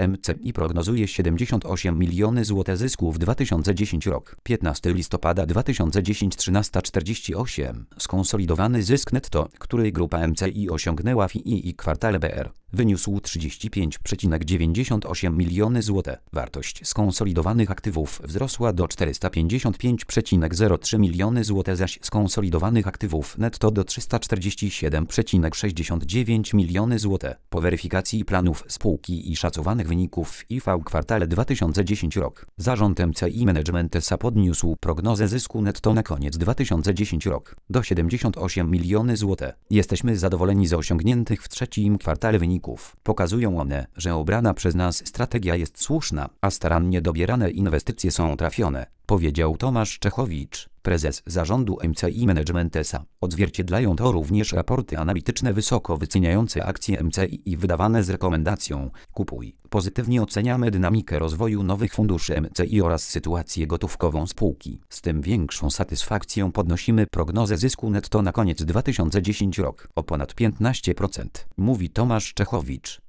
MCI prognozuje 78 miliony zł zysku w 2010 rok. 15 listopada 2010 13:48. Skonsolidowany zysk netto, który grupa MCI osiągnęła w II kwartale BR, wyniósł 35,98 miliony zł. Wartość skonsolidowanych aktywów wzrosła do 455,03 miliony zł, zaś skonsolidowanych aktywów netto do 347,69 miliony zł. Po weryfikacji planów spółki i szacowanych wyników w IV kwartale 2010 rok, zarząd MCI Management S.A. podniósł prognozę zysku netto na koniec 2010 rok do 78 miliony zł. Jesteśmy zadowoleni z osiągniętych w trzecim kwartale wyników. Pokazują one, że obrana przez nas strategia jest słuszna, a starannie dobierane inwestycje są trafione, powiedział Tomasz Czechowicz, prezes zarządu MCI Management S.A. Odzwierciedlają to również raporty analityczne wysoko wyceniające akcje MCI i wydawane z rekomendacją kupuj. Pozytywnie oceniamy dynamikę rozwoju nowych funduszy MCI oraz sytuację gotówkową spółki. Z tym większą satysfakcją podnosimy prognozę zysku netto na koniec 2010 rok o ponad 15%, mówi Tomasz Czechowicz.